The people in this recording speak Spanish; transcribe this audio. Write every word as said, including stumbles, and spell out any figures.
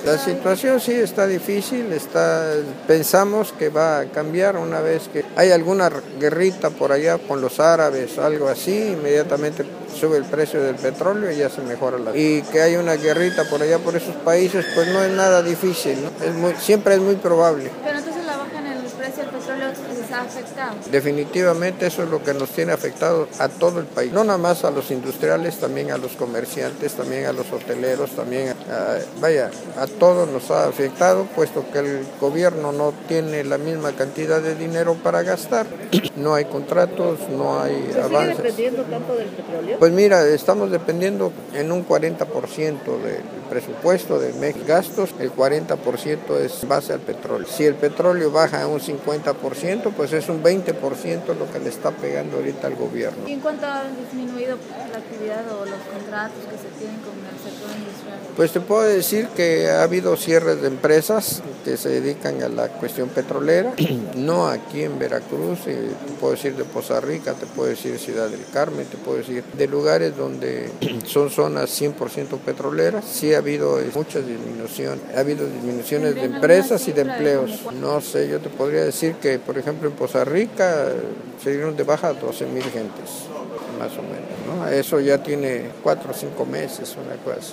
La situación sí está difícil, está, pensamos que va a cambiar una vez que hay alguna guerrita por allá con los árabes, algo así, inmediatamente sube el precio del petróleo y ya se mejora la vida. Y que hay una guerrita por allá por esos países, pues no es nada difícil, ¿no? Es muy, siempre es muy probable. Pero entonces la baja en el precio del petróleo les ha afectado. Definitivamente eso es lo que nos tiene afectado a todo el país, no nada más a los industriales, también a los comerciantes, también a los hoteleros, también a, vaya, a todos nos ha afectado, puesto que el gobierno no tiene la misma cantidad de dinero para gastar, no hay contratos, no hay ¿Se avances. sigue dependiendo tanto del petróleo? Pues mira, estamos dependiendo en un cuarenta por ciento del presupuesto de México, gastos, el cuarenta por ciento es base al petróleo. Si el petróleo baja a un cincuenta por ciento, pues es un veinte por ciento lo que le está pegando ahorita al gobierno. ¿Y en cuánto ha disminuido la actividad o los contratos que se tienen con el sector industrial? Pues te puedo decir que ha habido cierres de empresas que se dedican a la cuestión petrolera, no aquí en Veracruz, eh, te puedo decir de Poza Rica, te puedo decir Ciudad del Carmen, te puedo decir de lugares donde son zonas cien por ciento petroleras, sí ha habido eh, mucha disminución, ha habido disminuciones de empresas y de empleos. No sé, yo te podría decir que, por ejemplo, en Poza Rica se dieron de baja doce mil gentes, más o menos, ¿no? Eso ya tiene cuatro o cinco meses, una cosa.